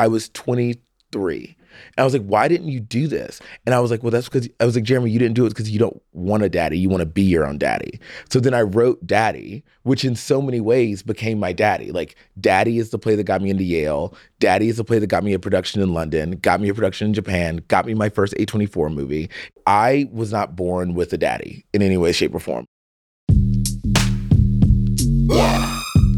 I was 23. And I was like, why didn't you do this? And I was like, well, that's because, I was like, Jeremy, you didn't do it because you don't want a daddy. You want to be your own daddy. So then I wrote Daddy, which in so many ways became my daddy. Like, Daddy is the play that got me into Yale. Daddy is the play that got me a production in London, got me a production in Japan, got me my first A24 movie. I was not born with a daddy in any way, shape, or form. Yeah.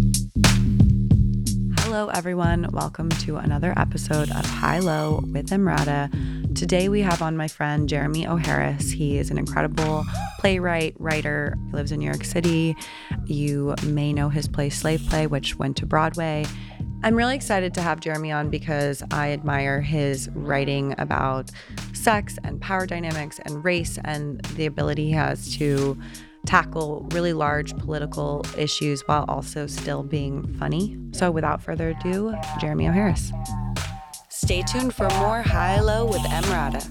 Hello, everyone. Welcome to another episode of High Low with Emrata. Today we have on my friend Jeremy O. Harris. He is an incredible playwright, writer. He lives in New York City. You may know his play Slave Play, which went to Broadway. I'm really excited to have Jeremy on because I admire his writing about sex and power dynamics and race and the ability he has to tackle really large political issues while also still being funny. So without further ado, Jeremy O. Harris. Stay tuned for more High Low with Emrata.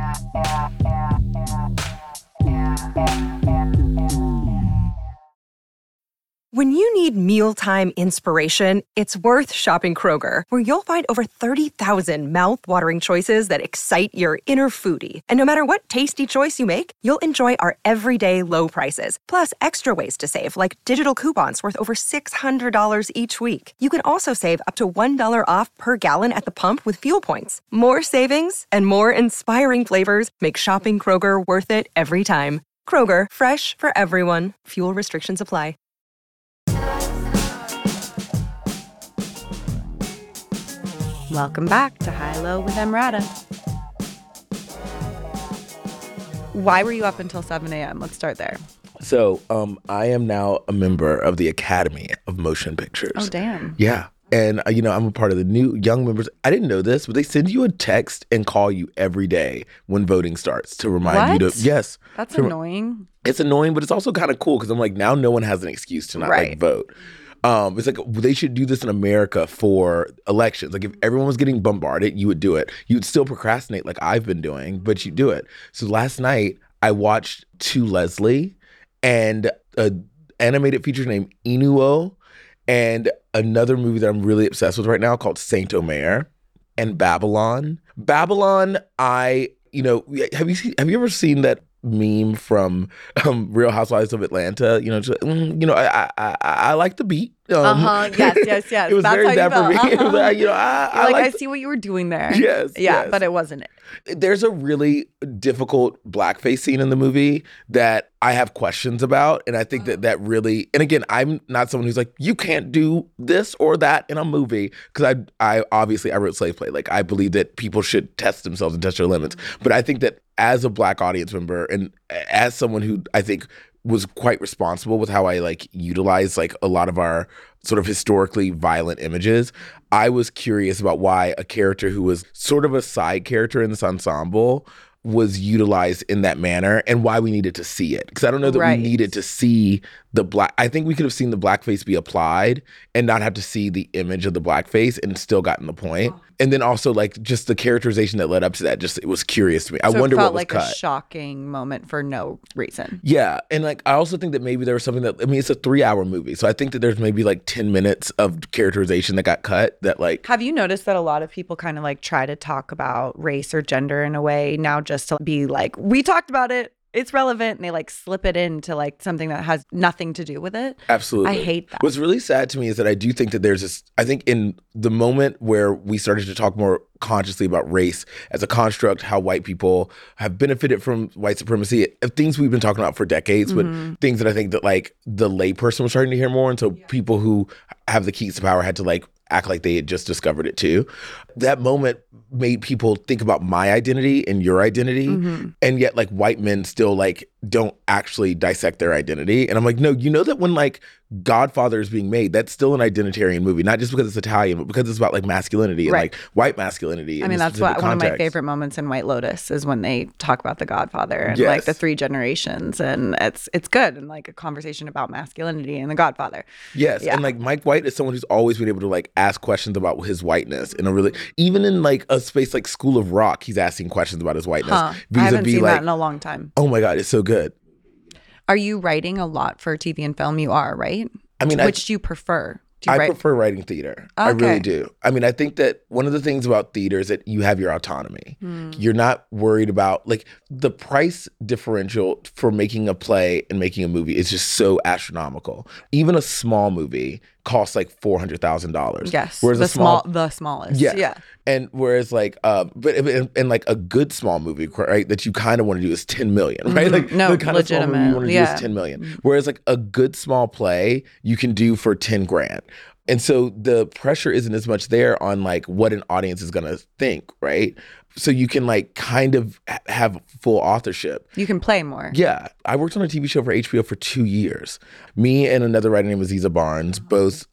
When you need mealtime inspiration, it's worth shopping Kroger, where you'll find over 30,000 mouth-watering choices that excite your inner foodie. And no matter what tasty choice you make, you'll enjoy our everyday low prices, plus extra ways to save, like digital coupons worth over $600 each week. You can also save up to $1 off per gallon at the pump with fuel points. More savings and more inspiring flavors make shopping Kroger worth it every time. Kroger, fresh for everyone. Fuel restrictions apply. Welcome back to High Low with Emrata. Why were you up until 7 a.m.? Let's start there. So I am now a member of the Academy of Motion Pictures. Oh, damn. Yeah. And, I'm a part of the new young members. I didn't know this, but they send you a text and call you every day when voting starts to remind you to. Yes. That's annoying. It's annoying, but it's also kind of cool because I'm like, now no one has an excuse to not vote. It's like they should do this in America for elections. Like if everyone was getting bombarded, you would do it. You would still procrastinate like I've been doing, but you do it. So last night I watched To Leslie and an animated feature named Inuo and another movie that I'm really obsessed with right now called Saint Omer and Babylon. Babylon, have you ever seen that meme from Real Housewives of Atlanta? I like the beat. Yes. It was That's very how that for me. you felt. I see what you were doing there. Yes. Yeah, but it wasn't it. There's a really difficult blackface scene in the movie that I have questions about. And I think that really, and again, I'm not someone who's like, you can't do this or that in a movie. Because I obviously wrote Slave Play. Like I believe that people should test themselves and test their limits. But I think that as a Black audience member and as someone who I think was quite responsible with how I utilize a lot of our sort of historically violent images, I was curious about why a character who was sort of a side character in this ensemble was utilized in that manner and why we needed to see it. Because I don't know that we needed to see the black. I think we could have seen the blackface be applied and not have to see the image of the blackface and still gotten the point. And then also just the characterization that led up to that, it was curious to me. I wonder what was cut. It felt like a shocking moment for no reason. Yeah. And I also think that maybe there was something it's a 3-hour movie. So I think that there's maybe 10 minutes of characterization that got cut that Have you noticed that a lot of people kind of try to talk about race or gender in a way now just to be we talked about it, it's relevant, and they slip it into something that has nothing to do with it? Absolutely. I hate that. What's really sad to me is that I do think that there's this, I think in the moment where we started to talk more consciously about race as a construct, how white people have benefited from white supremacy, things we've been talking about for decades, but things that I think that the layperson was starting to hear more. And so people who have the keys to power had to act like they had just discovered it too. That moment made people think about my identity and your identity. And yet white men still don't actually dissect their identity. And I'm no, you know that when Godfather is being made, that's still an identitarian movie, not just because it's Italian, but because it's about masculinity and white masculinity. I mean, that's one of my favorite moments in White Lotus is when they talk about the Godfather and the 3 generations, and it's good, and a conversation about masculinity and the Godfather. Yes, yeah. And Mike White is someone who's always been able to ask questions about his whiteness in a really, even in a space like School of Rock, he's asking questions about his whiteness. I haven't seen that in a long time. Oh my God, it's so good. Are you writing a lot for TV and film? You are, right? I mean, which do you prefer? Do you I write? prefer writing theater. I Okay. really do. I mean, I think that one of the things about theater is that you have your autonomy. You're not worried about, like, the price differential for making a play and making a movie is just so astronomical. Even a small movie costs like $400,000. Yes. Whereas the a smallest. yeah. Yeah. And whereas like, and like a good small movie, right, that you kind of want to do is 10 million, right? Like No, the kind of small movie you want to do legitimate, is 10 million. Whereas like a good small play you can do for 10 grand. And so the pressure isn't as much there on like what an audience is going to think, right? So you can like kind of have full authorship. You can play more. Yeah. I worked on a TV show for HBO for 2 years. Me and another writer named Aziza Barnes both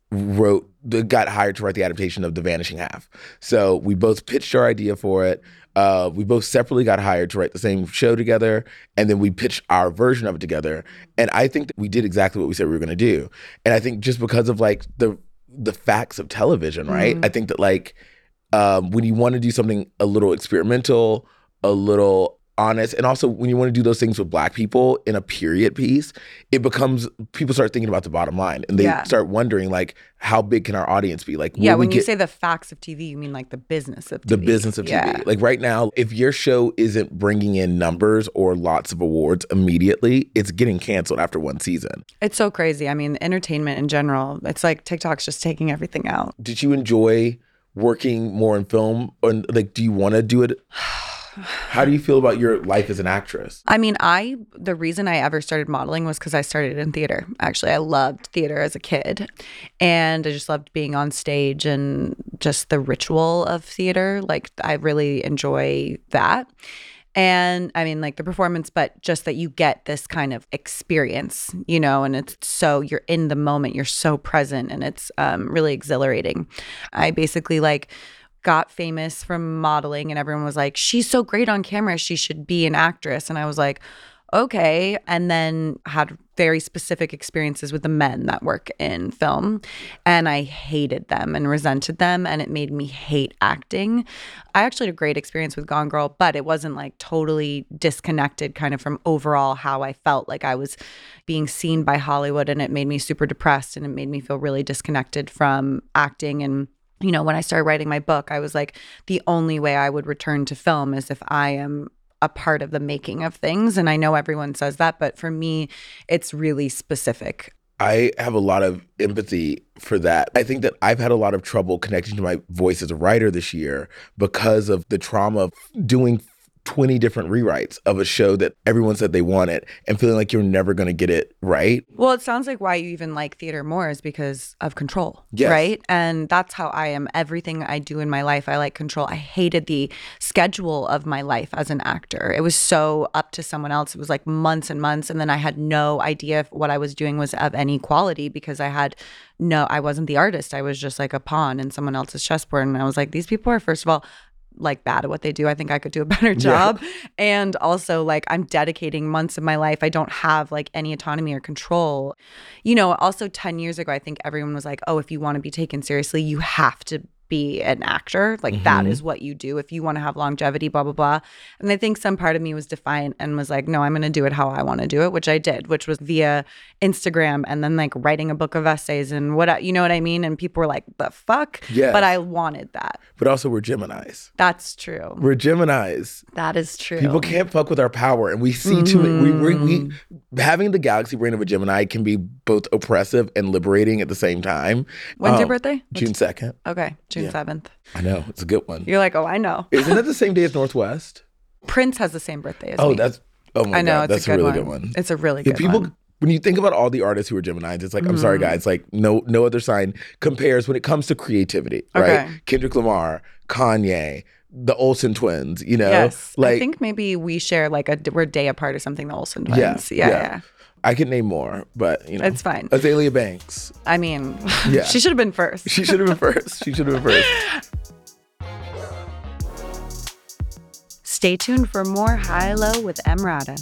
got hired to write the adaptation of The Vanishing Half. So we both pitched our idea for it. We both separately got hired to write the same show together, and then we pitched our version of it together. And I think that we did exactly what we said we were going to do. And I think just because of like the facts of television, right? I think that like when you want to do something a little experimental, a little honest, and also when you want to do those things with Black people in a period piece, it becomes, people start thinking about the bottom line, and they start wondering like, how big can our audience be? Like, Yeah, when you say the facts of TV, you mean like the business of TV. The business of TV. Like right now, if your show isn't bringing in numbers or lots of awards immediately, it's getting canceled after one season. It's so crazy. I mean, entertainment in general, it's like TikTok's just taking everything out. Did you enjoy working more in film? Or like, do you want to do it? How do you feel about your life as an actress? I mean, the reason I ever started modeling was because I started in theater. Actually, I loved theater as a kid, and I just loved being on stage and just the ritual of theater. Like, I really enjoy that. And I mean, like the performance, but just that you get this kind of experience, you know, and it's so, you're in the moment, you're so present, and it's really exhilarating. I basically like got famous from modeling, and everyone was like, she's so great on camera, she should be an actress. And I was like, okay. And then had very specific experiences with the men that work in film, and I hated them and resented them, and it made me hate acting. I actually had a great experience with Gone Girl, but it wasn't like totally disconnected kind of from overall how I felt like I was being seen by Hollywood, and it made me super depressed, and it made me feel really disconnected from acting. And you know, when I started writing my book, I was like, the only way I would return to film is if I am a part of the making of things. And I know everyone says that, but for me, it's really specific. I have a lot of empathy for that. I think that I've had a lot of trouble connecting to my voice as a writer this year because of the trauma of doing 20 different rewrites of a show that everyone said they wanted and feeling like you're never going to get it right. Well, it sounds like why you even like theater more is because of control, yes. Right? And that's how I am. Everything I do in my life, I like control. I hated the schedule of my life as an actor. It was so up to someone else. It was like months and months. And then I had no idea if what I was doing was of any quality because I wasn't the artist. I was just like a pawn in someone else's chessboard. And I was like, these people are, first of all, like bad at what they do. I think I could do a better job. Yeah. And also like I'm dedicating months of my life. I don't have like any autonomy or control. You know, also 10 years ago, I think everyone was like, oh, if you want to be taken seriously, you have to be an actor. Like that is what you do if you want to have longevity, blah, blah, blah. And I think some part of me was defiant and was like, no, I'm going to do it how I want to do it, which I did, which was via Instagram and then like writing a book of essays and what, you know what I mean? And people were like, the fuck? Yes. But I wanted that. But also we're Geminis. That's true. We're Geminis. That is true. People can't fuck with our power. And we see too many, we having the galaxy brain of a Gemini can be both oppressive and liberating at the same time. When's your birthday? June 2nd. Okay. June 7th. I know. It's a good one. You're like, oh, I know. Isn't that the same day as Northwest? Prince has the same birthday as me. Oh my I know, God. That's a really good one. It's a really good people, one. When you think about all the artists who are Geminis, it's like, I'm sorry, guys, like no other sign compares when it comes to creativity, right? Okay. Kendrick Lamar, Kanye, the Olsen twins, you know? Yes. Like, I think maybe we share like we're a day apart or something, the Olsen twins. Yeah. I could name more, but you know. It's fine. Azalea Banks. I mean, Yeah. she should have been first. She should have been first. Stay tuned for more High Low with Emrata.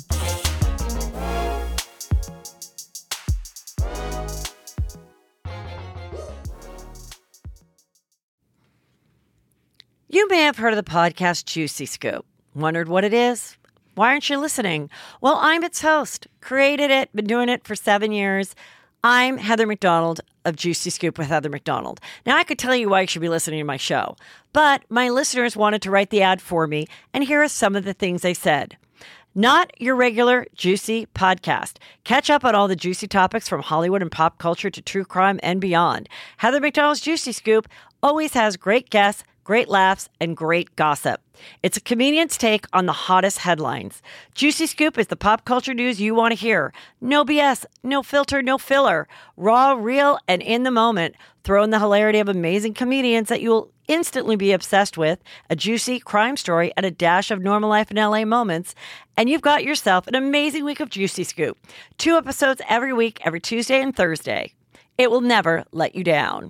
You may have heard of the podcast Juicy Scoop. Wondered what it is? Why aren't you listening? Well, I'm its host. Created it, been doing it for 7 years. I'm Heather McDonald of Juicy Scoop with Heather McDonald. Now, I could tell you why you should be listening to my show, but my listeners wanted to write the ad for me, and here are some of the things they said. Not your regular Juicy podcast. Catch up on all the juicy topics from Hollywood and pop culture to true crime and beyond. Heather McDonald's Juicy Scoop always has great guests, great laughs, and great gossip. It's a comedian's take on the hottest headlines. Juicy Scoop is the pop culture news you want to hear. No BS, no filter, no filler. Raw, real, and in the moment. Throw in the hilarity of amazing comedians that you'll instantly be obsessed with, a juicy crime story, and a dash of normal life in LA moments, and you've got yourself an amazing week of Juicy Scoop. 2 episodes every week, every Tuesday and Thursday. It will never let you down.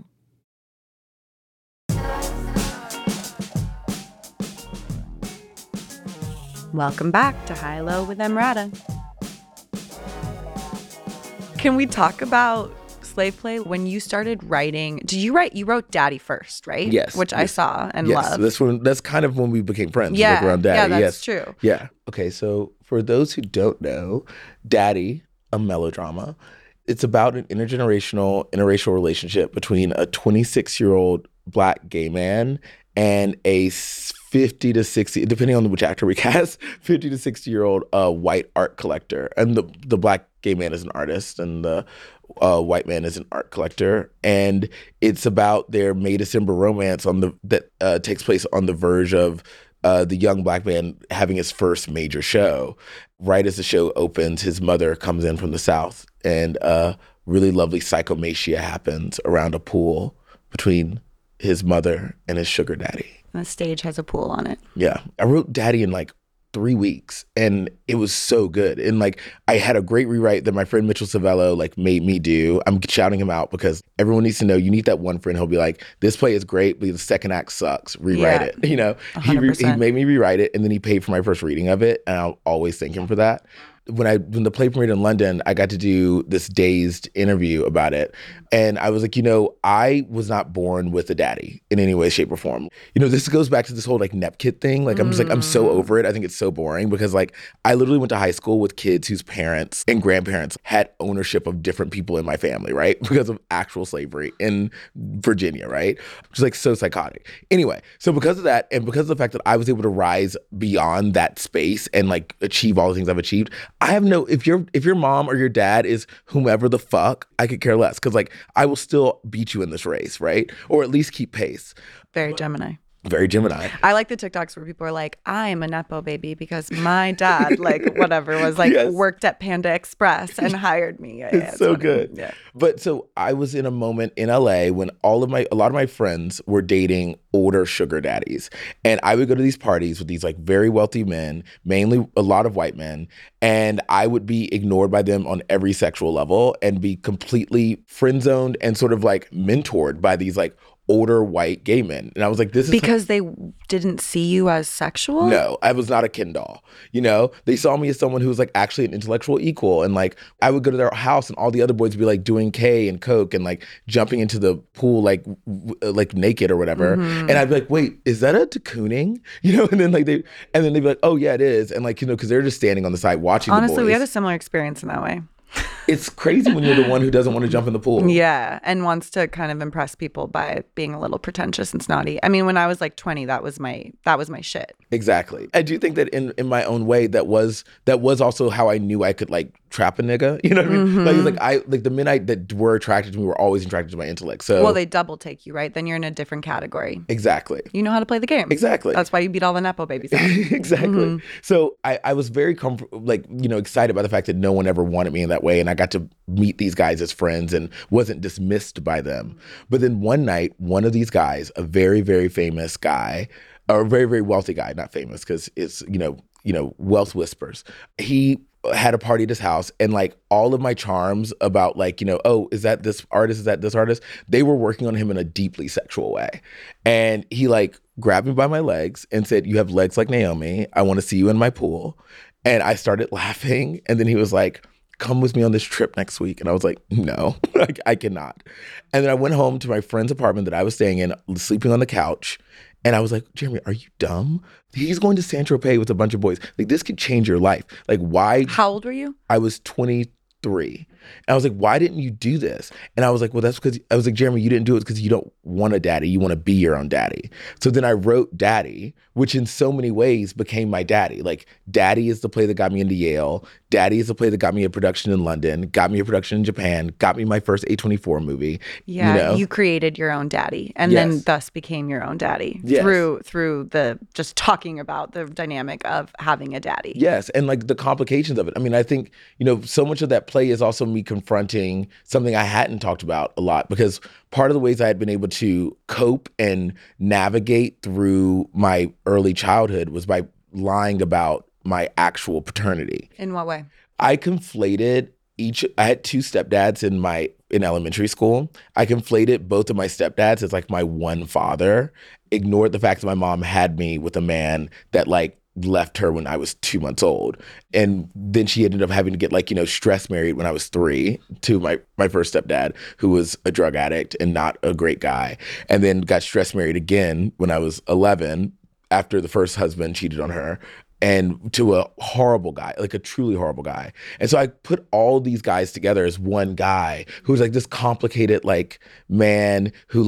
Welcome back to High Low with Emrata. Can we talk about Slave Play? When you started writing, you wrote Daddy first, right? Yes. Which I saw and loved. That's kind of when we became friends. Yeah, like around Daddy. yeah, that's yes. true. Yeah. Okay, so for those who don't know, Daddy, a melodrama, it's about an intergenerational, interracial relationship between a 26-year-old Black gay man and a 50 to 60, depending on which actor we cast, 50 to 60-year-old white art collector. And the Black gay man is an artist and the white man is an art collector. And it's about their May December romance that takes place on the verge of the young Black man having his first major show. Right as the show opens, his mother comes in from the South and really lovely psychomatia happens around a pool between his mother and his sugar daddy. The stage has a pool on it. Yeah. I wrote Daddy in like 3 weeks and it was so good. And like I had a great rewrite that my friend Mitchell Savello like made me do. I'm shouting him out because everyone needs to know you need that one friend who'll be like, this play is great, but the second act sucks. Rewrite it. You know, he made me rewrite it and then he paid for my first reading of it. And I'll always thank him for that. When the play premiered in London, I got to do this dazed interview about it. And I was like, I was not born with a daddy in any way, shape, or form. This goes back to this whole like Nep Kid thing. Like, I'm just like, I'm so over it. I think it's so boring because like, I literally went to high school with kids whose parents and grandparents had ownership of different people in my family, right? Because of actual slavery in Virginia, right? Which is like so psychotic. Anyway, so because of that, and because of the fact that I was able to rise beyond that space and like achieve all the things I've achieved, I have if your mom or your dad is whomever the fuck, I could care less because like I will still beat you in this race, right? Or at least keep pace. Very Gemini. Very Gemini. I like the TikToks where people are like, I'm a Nepo baby because my dad, like whatever, was like worked at Panda Express and hired me. It's so good. Yeah. But so I was in a moment in LA when a lot of my friends were dating older sugar daddies. And I would go to these parties with these like very wealthy men, mainly a lot of white men. And I would be ignored by them on every sexual level and be completely friend zoned and sort of like mentored by these like older white gay men. And I was like, this is because they didn't see you as sexual? No, I was not a Ken doll. They saw me as someone who was like actually an intellectual equal. And like I would go to their house and all the other boys would be like doing K and Coke and like jumping into the pool like naked or whatever. And I'd be like, wait, is that a de Kooning? And then they'd be like, oh yeah, it is. And like, because they're just standing on the side watching the boys. Honestly, we had a similar experience in that way. It's crazy when you're the one who doesn't want to jump in the pool. Yeah, and wants to kind of impress people by being a little pretentious and snotty. I mean, when I was like 20, that was my shit. Exactly. I do think that in my own way, that was also how I knew I could like trap a nigga. You know what I mean? Like the men that were attracted to me were always attracted to my intellect. So well, they double take you, right? Then you're in a different category. Exactly. You know how to play the game. Exactly. That's why you beat all the Nepo babies out. Exactly. So I was very excited by the fact that no one ever wanted me in that way, and I got to meet these guys as friends and wasn't dismissed by them. But then one night, one of these guys, a very, very famous guy, or a very, very wealthy guy, not famous because it's, wealth whispers. He had a party at his house and like all of my charms about like, oh, is that this artist? Is that this artist? They were working on him in a deeply sexual way. And he like grabbed me by my legs and said, you have legs like Naomi. I want to see you in my pool. And I started laughing. And then he was like, come with me on this trip next week. And I was like, no, I cannot. And then I went home to my friend's apartment that I was staying in, sleeping on the couch. And I was like, Jeremy, are you dumb? He's going to Saint-Tropez with a bunch of boys. Like, this could change your life. Like, why? How old were you? I was 23 3. And I was like, why didn't you do this? And I was like, well, that's because, I was like, Jeremy, you didn't do it because you don't want a daddy. You want to be your own daddy. So then I wrote Daddy, which in so many ways became my daddy. Like, Daddy is the play that got me into Yale. Daddy is the play that got me a production in London, got me a production in Japan, got me my first A24 movie. Yeah, you know? you created your own daddy and Yes. then thus became your own daddy Yes. through the just talking about the dynamic of having a daddy. Yes, and like the complications of it. I mean, I think, so much of that play is also me confronting something I hadn't talked about a lot, because part of the ways I had been able to cope and navigate through my early childhood was by lying about my actual paternity. In what way? I conflated I had 2 stepdads in elementary school. I conflated both of my stepdads as like my one father, ignored the fact that my mom had me with a man that like left her when I was 2 months old. And then she ended up having to get stress married when I was 3 to my first stepdad, who was a drug addict and not a great guy. And then got stress married again when I was 11 after the first husband cheated on her. And to a horrible guy, like a truly horrible guy. And so I put all these guys together as one guy who was like this complicated like man who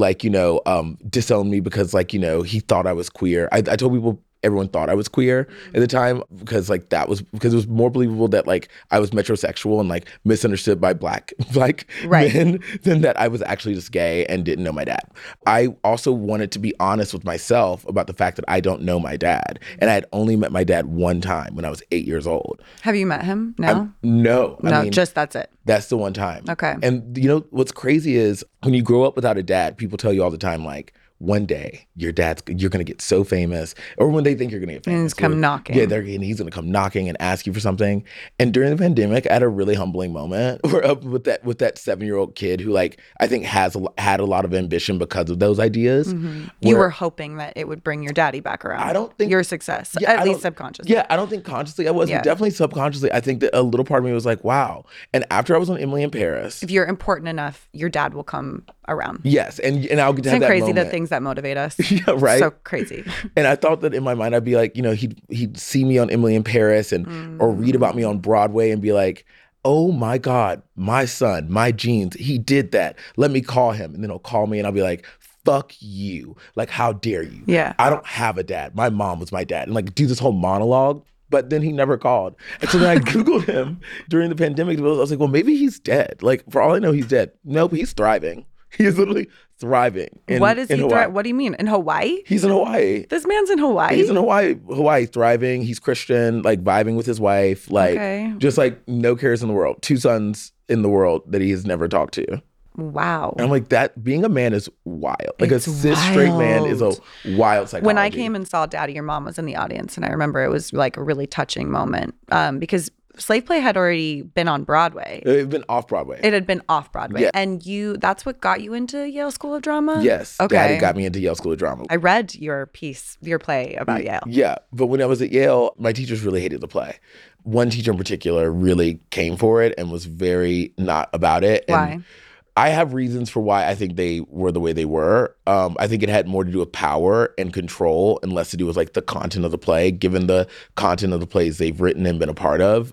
disowned me because he thought I was queer. I told people everyone thought I was queer at the time because it was more believable that like I was metrosexual and like misunderstood by black Right. men than that I was actually just gay and didn't know my dad. I also wanted to be honest with myself about the fact that I don't know my dad, and I had only met my dad one time when I was 8 years old. Have you met him? No? No. No, just that's it. That's the one time. Okay. And what's crazy is when you grow up without a dad, people tell you all the time like, one day you're going to get so famous, or when they think you're going to get famous. And he's come knocking. Yeah, he's going to come knocking and ask you for something. And during the pandemic, I had a really humbling moment where with that 7-year-old kid who like, I think had a lot of ambition because of those ideas. Mm-hmm. You were hoping that it would bring your daddy back around. I don't think your success, yeah, at least subconsciously. Yeah, I don't think consciously I was, but definitely subconsciously. I think that a little part of me was like, wow. And after I was on Emily in Paris. If you're important enough, your dad will come around. Yes, and I'll get to have that crazy moment. The things that motivate us. Yeah, right. So crazy. And I thought that in my mind, I'd be like, he'd see me on Emily in Paris or read about me on Broadway and be like, oh my God, my son, my genes, he did that. Let me call him. And then he'll call me and I'll be like, fuck you. Like, how dare you? Yeah. I don't have a dad. My mom was my dad. And like do this whole monologue. But then he never called. And so then I Googled him during the pandemic. I was like, well, maybe he's dead. Like, for all I know, he's dead. Nope, he's thriving. He is literally thriving. What do you mean? In Hawaii? He's in Hawaii. This man's in Hawaii? He's in Hawaii, thriving. He's Christian, like vibing with his wife, like just like no cares in the world. 2 sons in the world that he has never talked to. Wow. And I'm like, that being a man is wild. Like a cis straight man is a wild psychology. When I came and saw Daddy, your mom was in the audience, and I remember it was like a really touching moment because Slave Play had already been on Broadway. It had been off Broadway. It had been off Broadway. Yeah. And that's what got you into Yale School of Drama? Yes. Okay. Daddy got me into Yale School of Drama. I read your play about Yale. Yeah. But when I was at Yale, my teachers really hated the play. One teacher in particular really came for it and was very not about it. And Why? I have reasons for why I think they were the way they were. I think it had more to do with power and control and less to do with like the content of the play, given the content of the plays they've written and been a part of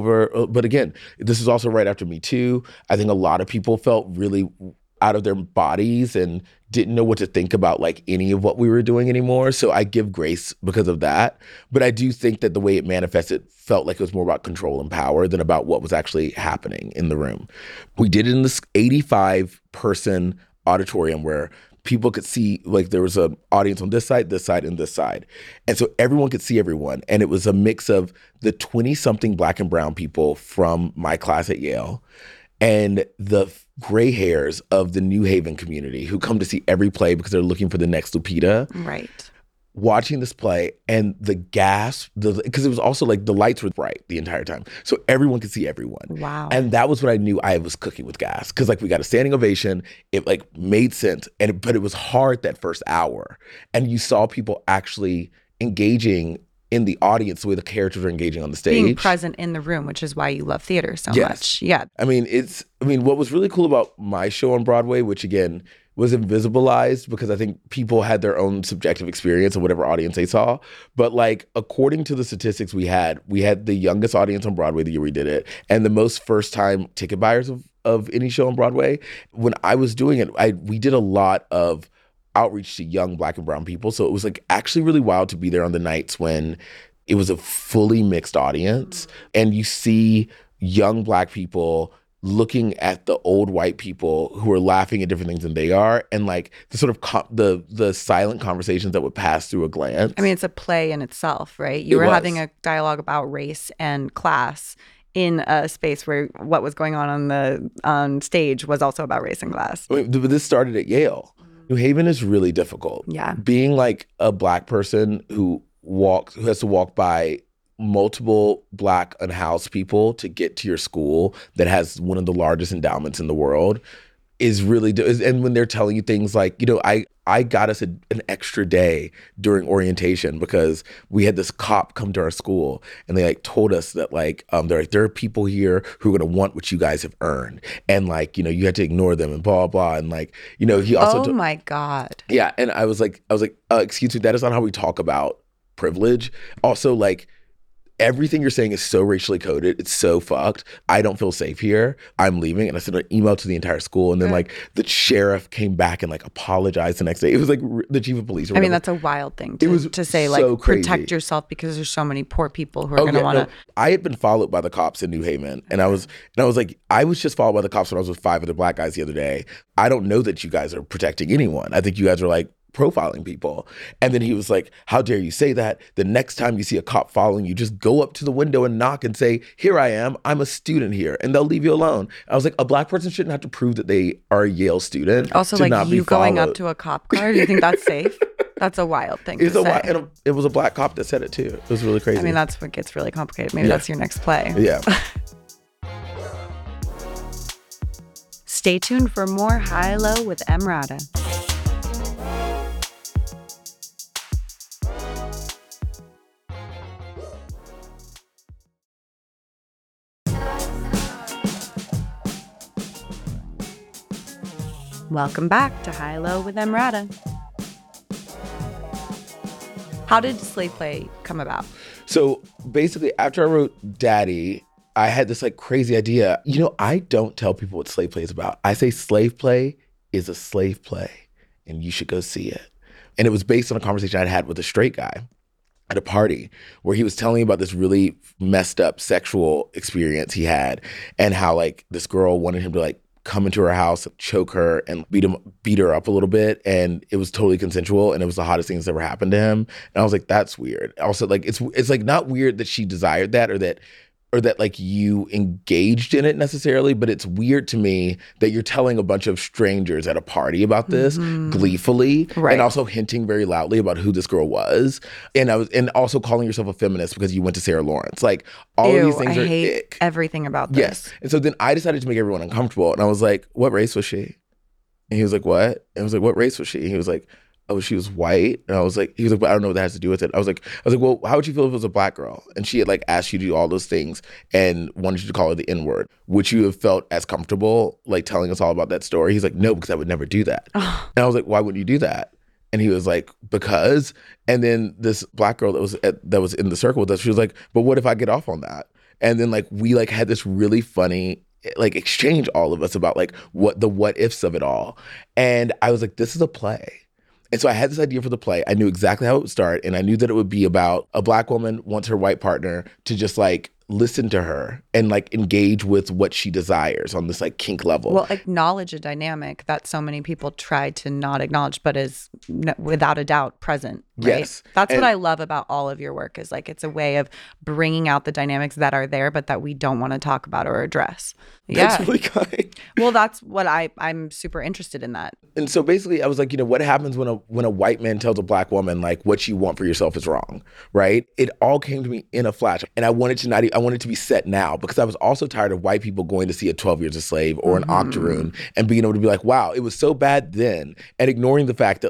But again, this is also right after Me Too. I think a lot of people felt really out of their bodies and didn't know what to think about like any of what we were doing anymore. So I give grace because of that. But I do think that the way it manifested felt like it was more about control and power than about what was actually happening in the room. We did it in this 85-person auditorium where people could see, like there was an audience on this side, and this side. And so everyone could see everyone. And it was a mix of the 20-something Black and brown people from my class at Yale and the gray hairs of the New Haven community who come to see every play because they're looking for the next Lupita. Right. Watching this play and the gasp, because it was also like the lights were bright the entire time. So everyone could see everyone. Wow. And that was what I knew I was cooking with gas. Because like we got a standing ovation. It like made sense. But it was hard that first hour. And you saw people actually engaging in the audience, the way the characters are engaging on the stage. Being present in the room, which is why you love theater so much. Yeah. I mean, what was really cool about my show on Broadway, which again was invisibilized because I think people had their own subjective experience of whatever audience they saw. But like, according to the statistics we had the youngest audience on Broadway the year we did it, and the most first-time ticket buyers of any show on Broadway. When I was doing it, we did a lot of outreach to young Black and brown people. So it was like actually really wild to be there on the nights when it was a fully mixed audience, and you see young Black people looking at the old white people who are laughing at different things than they are, and like the sort of the silent conversations that would pass through a glance. I mean, it's a play in itself, right? You were having a dialogue about race and class in a space where what was going on stage was also about race and class. I mean, but this started at Yale. New Haven is really difficult. Yeah. Being like a Black person who has to walk by multiple Black unhoused people to get to your school that has one of the largest endowments in the world is really, and when they're telling you things like, I got us an extra day during orientation because we had this cop come to our school, and they like told us that like, there are people here who are going to want what you guys have earned. And like, you had to ignore them and blah, blah. And like, he also, oh my God. Yeah. And I was like, excuse me, that is not how we talk about privilege. Also, like, everything you're saying is so racially coded. It's so fucked. I don't feel safe here. I'm leaving. And I sent an email to the entire school. And then like the sheriff came back and like apologized the next day. It was like the chief of police. Or whatever. I mean, that's a wild thing to say, like, so crazy. Protect yourself because there's so many poor people who are going to want to. I had been followed by the cops in New Haven. And I was like, I was just followed by the cops when I was with 5 other Black guys the other day. I don't know that you guys are protecting anyone. I think you guys are like profiling people. And then he was like, how dare you say that? The next time you see a cop following you, just go up to the window and knock and say, here I am, I'm a student here, and they'll leave you alone. I was like, a Black person shouldn't have to prove that they are a Yale student. Also, like, you going up to a cop car, do you think that's safe? That's a wild thing to say. And it was a Black cop that said it too. It was really crazy. I mean, that's what gets really complicated. Maybe that's your next play. Yeah. Stay tuned for more High Low with Emrata. Welcome back to High Low with Emrata. How did Slave Play come about? So basically, after I wrote Daddy, I had this like crazy idea. I don't tell people what Slave Play is about. I say Slave Play is a slave play, and you should go see it. And it was based on a conversation I'd had with a straight guy at a party where he was telling me about this really messed up sexual experience he had, and how like this girl wanted him to like come into her house, choke her, and beat her up a little bit. And it was totally consensual, and it was the hottest thing that's ever happened to him. And I was like, that's weird. Also, like, it's like not weird that she desired that or that like you engaged in it necessarily, but it's weird to me that you're telling a bunch of strangers at a party about this gleefully, right, and also hinting very loudly about who this girl was, and also calling yourself a feminist because you went to Sarah Lawrence. Like, all of these things I are hate ick. everything about this. Yes. And so then I decided to make everyone uncomfortable, and I was like, what race was she? And he was like, what? And I was like, what race was she? And he was like, oh, she was white. And he was like, but I don't know what that has to do with it. I was like, well, how would you feel if it was a Black girl and she had like asked you to do all those things and wanted you to call her the N-word? Would you have felt as comfortable like telling us all about that story? He's like, no, because I would never do that. And I was like, why wouldn't you do that? And he was like, because. And then this Black girl that was in the circle with us, she was like, but what if I get off on that? And then like we like had this really funny like exchange, all of us, about like what ifs of it all. And I was like, this is a play. And so I had this idea for the play. I knew exactly how it would start, and I knew that it would be about a Black woman wants her white partner to just like listen to her and like engage with what she desires on this like kink level. Well, acknowledge a dynamic that so many people try to not acknowledge, but is without a doubt present. Right? Yes. That's what I love about all of your work, is like it's a way of bringing out the dynamics that are there, but that we don't want to talk about or address. Yeah. That's really kind. Well, that's what I'm super interested in that. And so basically I was like, what happens when a white man tells a Black woman like what you want for yourself is wrong, right? It all came to me in a flash. And I wanted to be set now, because I was also tired of white people going to see a 12 Years a Slave or an Octoroon and being able to be like, wow, it was so bad then, and ignoring the fact that like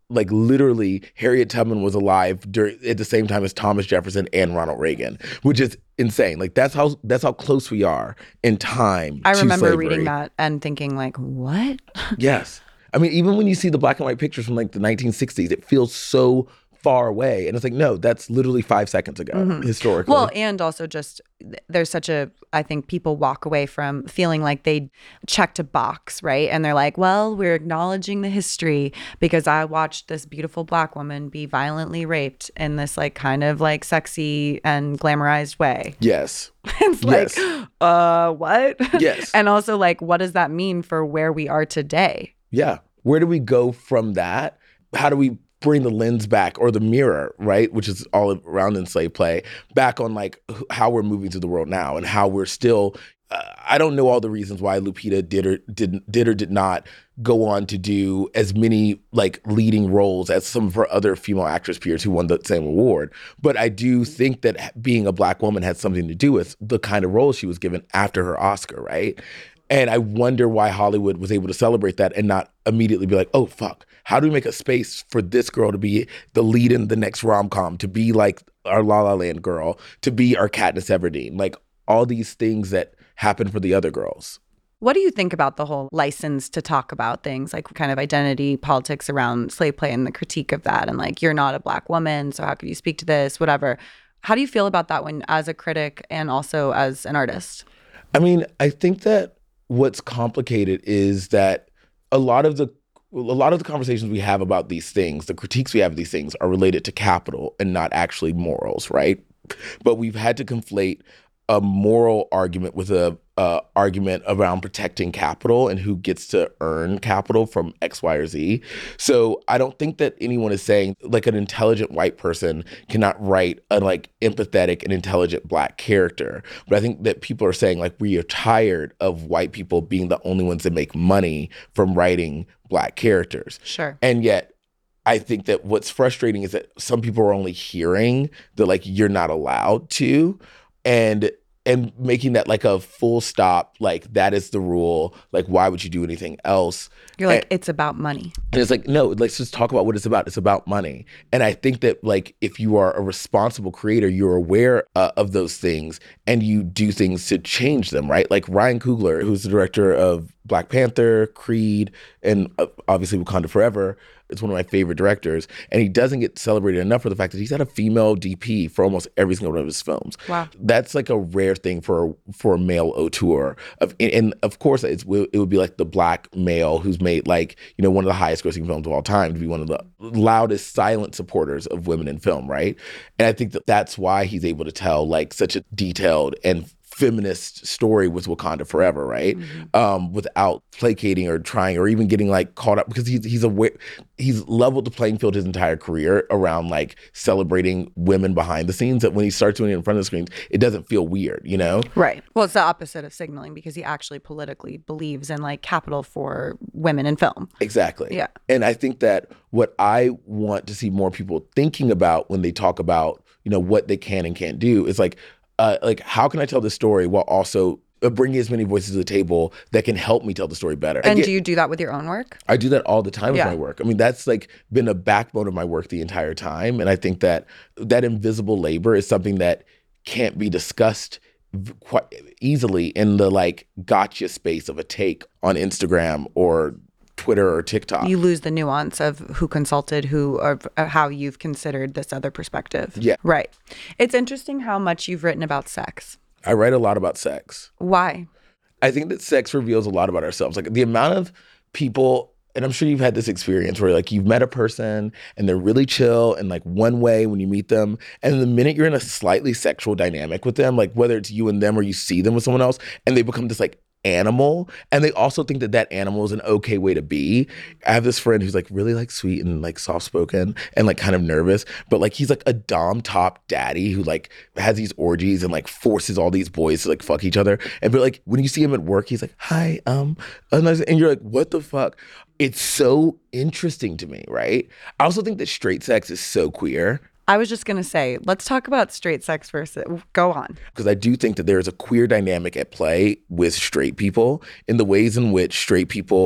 like literally Harriet Tubman was alive at the same time as Thomas Jefferson and Ronald Reagan, which is insane. Like that's how close we are in time. I remember slavery. reading that and thinking like, what? Yes. I mean, even when you see the black and white pictures from like the 1960s, it feels so far away. And it's like, no, that's literally 5 seconds ago, historically. Well, and also just there's such a, I think people walk away from feeling like they checked a box, right? And they're like, well, we're acknowledging the history because I watched this beautiful black woman be violently raped in this like kind of like sexy and glamorized way. Yes. It's like, what? Yes. And also like, what does that mean for where we are today? Yeah. Where do we go from that? How do we bring the lens back, or the mirror, right, which is all around enslaved play, back on like how we're moving through the world now and how we're still, I don't know all the reasons why Lupita did not go on to do as many like leading roles as some of her other female actress peers who won the same award. But I do think that being a black woman had something to do with the kind of role she was given after her Oscar, right? And I wonder why Hollywood was able to celebrate that and not immediately be like, oh, fuck, how do we make a space for this girl to be the lead in the next rom-com, to be like our La La Land girl, to be our Katniss Everdeen, like all these things that happen for the other girls. What do you think about the whole license to talk about things like kind of identity politics around slave play and the critique of that? And like, you're not a black woman, so how could you speak to this, whatever. How do you feel about that when as a critic and also as an artist? I mean, I think that what's complicated is that a lot of the conversations we have about these things, the critiques we have of these things, are related to capital and not actually morals, right? But we've had to conflate a moral argument with a argument around protecting capital and who gets to earn capital from X, Y, or Z. So I don't think that anyone is saying like an intelligent white person cannot write a like empathetic and intelligent black character. But I think that people are saying like we are tired of white people being the only ones that make money from writing black characters. Sure. And yet I think that what's frustrating is that some people are only hearing that like you're not allowed to, and making that like a full stop, like that is the rule, like why would you do anything else? You're like, it's about money. And it's like, no, let's just talk about what it's about. It's about money. And I think that like if you are a responsible creator, you're aware of those things and you do things to change them, right? Like Ryan Coogler, who's the director of Black Panther, Creed, and obviously Wakanda Forever, is one of my favorite directors, and he doesn't get celebrated enough for the fact that he's had a female DP for almost every single one of his films. Wow, that's like a rare thing for a male auteur. And of course, it would be like the black male who's made like one of the highest grossing films of all time to be one of the loudest silent supporters of women in film, right? And I think that that's why he's able to tell like such a detailed and feminist story with Wakanda Forever, right? Mm-hmm. Without placating or trying or even getting like caught up, because he's aware, he's leveled the playing field his entire career around like celebrating women behind the scenes, that when he starts doing it in front of the screens, it doesn't feel weird, Right. Well, it's the opposite of signaling, because he actually politically believes in like capital for women in film. Exactly. Yeah. And I think that what I want to see more people thinking about when they talk about, what they can and can't do is like how can I tell this story while also bringing as many voices to the table that can help me tell the story better. And do you do that with your own work? I do that all the time with my work. I mean, that's like been a backbone of my work the entire time. And I think that that invisible labor is something that can't be discussed quite easily in the like gotcha space of a take on Instagram or Twitter or TikTok. You lose the nuance of who consulted who, or how you've considered this other perspective. Yeah. Right. It's interesting how much you've written about sex. I write a lot about sex. Why? I think that sex reveals a lot about ourselves. Like the amount of people, and I'm sure you've had this experience where like you've met a person and they're really chill and like one way when you meet them, and the minute you're in a slightly sexual dynamic with them, like whether it's you and them or you see them with someone else, and they become this like animal, and they also think that that animal is an okay way to be. I have this friend who's like really like sweet and like soft spoken and like kind of nervous, but like he's like a dom top daddy who like has these orgies and like forces all these boys to like fuck each other. And but like when you see him at work, he's like, hi, and you're like, what the fuck? It's so interesting to me, right? I also think that straight sex is so queer. I was just going to say, let's talk about straight sex first. Go on. Because I do think that there is a queer dynamic at play with straight people in the ways in which straight people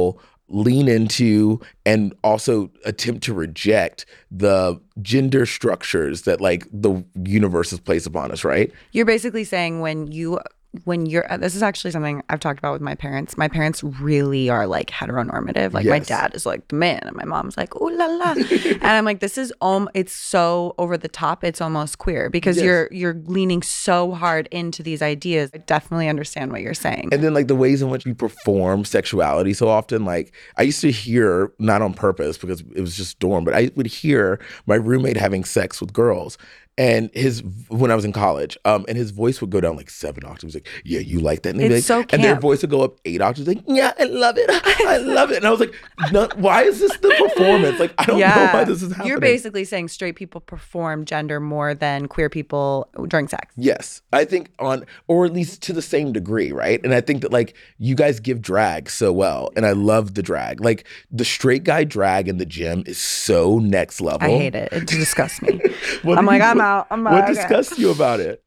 lean into and also attempt to reject the gender structures that like the universe has placed upon us, right? You're basically saying when you're this is actually something I've talked about with my parents. My parents really are like heteronormative. Like my Yes. dad is like the man and my mom's like, ooh la la. And I'm like, this is it's so over the top, it's almost queer because Yes. you're leaning so hard into these ideas. I definitely understand what you're saying. And then like the ways in which we perform sexuality so often, like I used to hear, not on purpose because it was just dorm, but I would hear my roommate having sex with girls. And when I was in college, and his voice would go down like 7 octaves, like, yeah, you like that? And they'd be It's like, so and their camp. voice would go up 8 octaves, like, yeah, I love it. I love it. And I was like, no, why is this the performance? Like, I don't know why this is happening. You're basically saying straight people perform gender more than queer people during sex. Yes, I think or at least to the same degree, right? And I think that like you guys give drag so well, and I love the drag. Like the straight guy drag in the gym is so next level. I hate it. It disgusts me. What I'm do like, you- I'm out. I'm out. What Okay. disgusts you about it?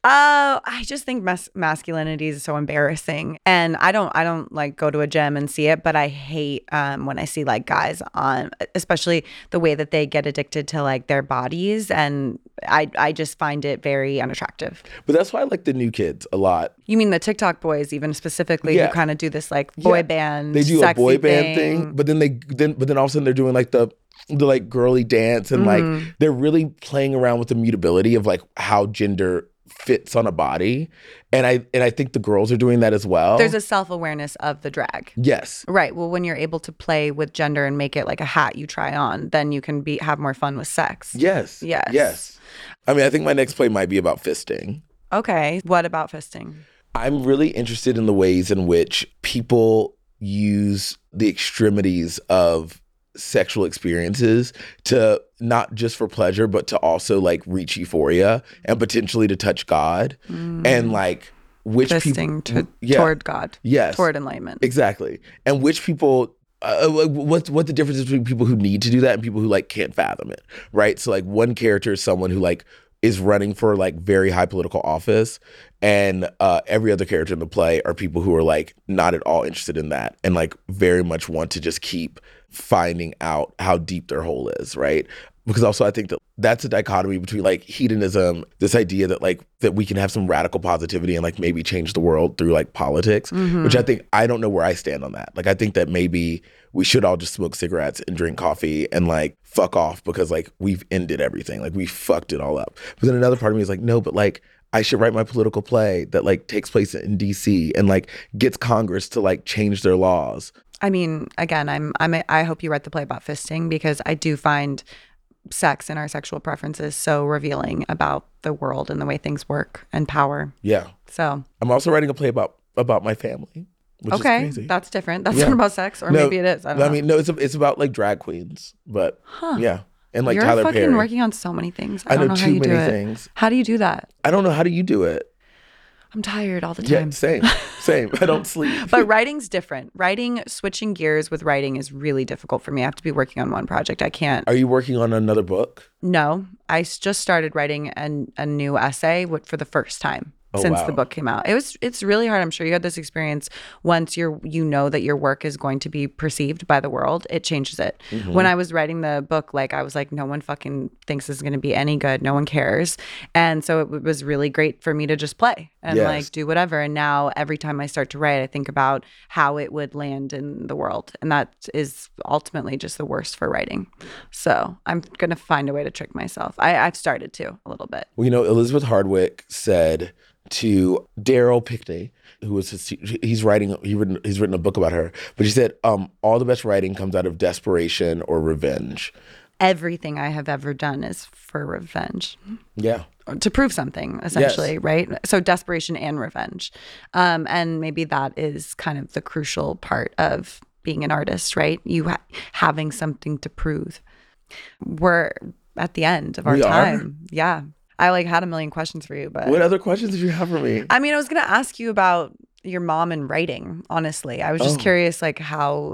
I just think masculinity is so embarrassing, and I don't like go to a gym and see it, but I hate when I see like guys on, especially the way that they get addicted to like their bodies, and I just find it very unattractive. But that's why I like the new kids a lot. You mean the TikTok boys, even specifically, Yeah. who kind of do this like boy Yeah. band, They do a sexy boy band thing, but then all of a sudden they're doing like the like girly dance, and like they're really playing around with the mutability of like how gender fits on a body. And I think the girls are doing that as well. There's a self-awareness of the drag. Yes. Right. Well, when you're able to play with gender and make it like a hat you try on, then you can have more fun with sex. Yes. Yes. Yes. I mean, I think my next play might be about fisting. Okay. What about fisting? I'm really interested in the ways in which people use the extremities of sexual experiences to not just for pleasure, but to also like reach euphoria and potentially to touch God. And like which Fisting people toward God. Yes. Toward enlightenment. Exactly. And which people what the difference is between people who need to do that and people who like can't fathom it, right? So like one character is someone who like is running for like very high political office, and every other character in the play are people who are like not at all interested in that and like very much want to just keep finding out how deep their hole is, right? Because also I think that that's a dichotomy between like hedonism, this idea that like that we can have some radical positivity and like maybe change the world through like politics, which I think, I don't know where I stand on that. Like I think that maybe we should all just smoke cigarettes and drink coffee and like fuck off because like we've ended everything. Like we fucked it all up. But then another part of me is like, no, but like I should write my political play that like takes place in DC and like gets Congress to like change their laws. I mean, again, I hope you read the play about fisting because I do find sex and our sexual preferences so revealing about the world and the way things work and power. Yeah. So I'm also writing a play about my family, which is okay, crazy. that's different. That's Yeah. not about sex, or No, maybe it is. I don't know. I mean, no, it's about like drag queens, but yeah, and like You're Tyler fucking Perry. working on so many things. I I don't know know how too you do many it. things. How do you do that? I don't know, how do you do it? I'm tired all the Yeah, time. same. I don't sleep. But writing's different. Switching gears with writing is really difficult for me. I have to be working on one project. I can't. Are you working on another book? No, I just started writing a new essay for the first time since wow. the book came out. It's really hard. I'm sure you had this experience once you know that your work is going to be perceived by the world. It changes it. When I was writing the book, like I was like, no one fucking thinks this is going to be any good. No one cares. And so it was really great for me to just play and Yes. like do whatever. And now every time I start to write, I think about how it would land in the world. And that is ultimately just the worst for writing. So I'm going to find a way to trick myself. I've started to a little bit. Well, you know, Elizabeth Hardwick said to Daryl Pickney, who was he's written a book about her, but she said, all the best writing comes out of desperation or revenge. Everything I have ever done is for revenge, Yeah. to prove something, essentially, right? So desperation and revenge. And maybe that is kind of the crucial part of being an artist, right? You having something to prove. We're at the end of our We are? time. Yeah. I like had a million questions for you, but What other questions did you have for me? I mean, I was going to ask you about your mom and writing, honestly. I was just curious, like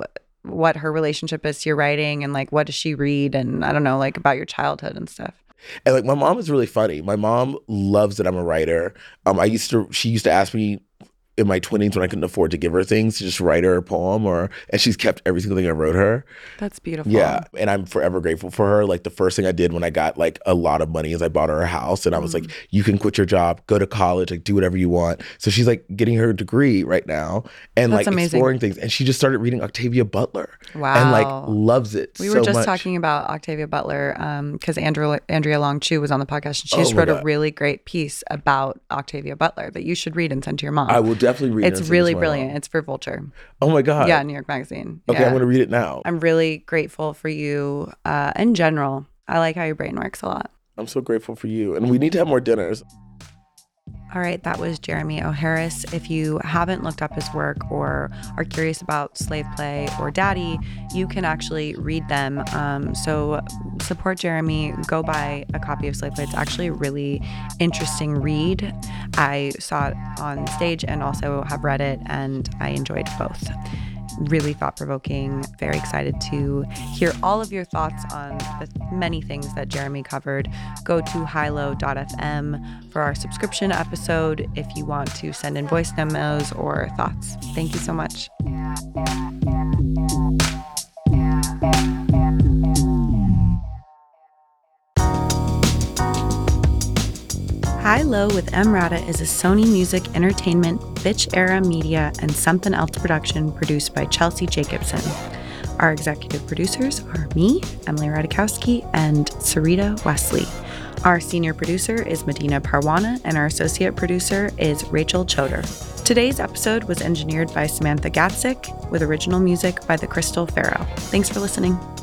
what her relationship is to your writing and like what does she read and I don't know, like about your childhood and stuff. And like my mom is really funny. My mom loves that I'm a writer. She used to ask me in my 20s when I couldn't afford to give her things to just write her a poem, and she's kept every single thing I wrote her. That's beautiful. Yeah. And I'm forever grateful for her. Like the first thing I did when I got like a lot of money is I bought her a house, and I was like, you can quit your job, go to college, like do whatever you want. So she's like getting her degree right now and That's like amazing. exploring things. And she just started reading Octavia Butler. Wow. And like loves it We so were just much. talking about Octavia Butler because Andrea Long Chu was on the podcast, and she just my wrote a God. really great piece about Octavia Butler that you should read and send to your mom. I will definitely read it. It's and send it really to my brilliant. mom. It's for Vulture. Oh my God. Yeah, New York Magazine. Okay, Yeah. I'm going to read it now. I'm really grateful for you in general. I like how your brain works a lot. I'm so grateful for you. And we need to have more dinners. All right, that was Jeremy O. Harris. If you haven't looked up his work or are curious about Slave Play or Daddy, you can actually read them. So support Jeremy. Go buy a copy of Slave Play. It's actually a really interesting read. I saw it on stage and also have read it, and I enjoyed both. Really thought-provoking. Very excited to hear all of your thoughts on the many things that Jeremy covered. Go to highlow.fm for our subscription episode if you want to send in voice memos or thoughts. Thank you so much. High Low with Emrata is a Sony Music Entertainment, Bitch Era Media, and Something Else production produced by Chelsea Jacobson. Our executive producers are me, Emily Radikowski, and Sarita Wesley. Our senior producer is Medina Parwana, and our associate producer is Rachel Choder. Today's episode was engineered by Samantha Gatzik, with original music by The Crystal Pharaoh. Thanks for listening.